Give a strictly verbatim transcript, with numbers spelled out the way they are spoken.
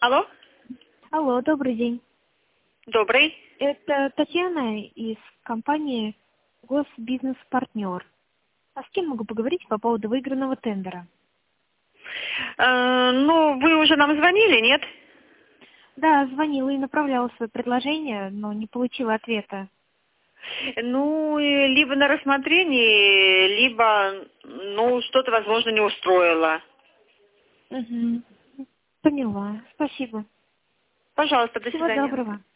Алло? Алло, добрый день. Добрый. Это Татьяна из компании Госбизнес-партнер. А с кем могу поговорить по поводу выигранного тендера? Э, ну, вы уже нам звонили, нет? Да, звонила и направляла свое предложение, но не получила ответа. Ну, и либо на рассмотрение, либо, ну, что-то, возможно, не устроило. Угу. Поняла. Спасибо. Пожалуйста, до Всего свидания. доброго.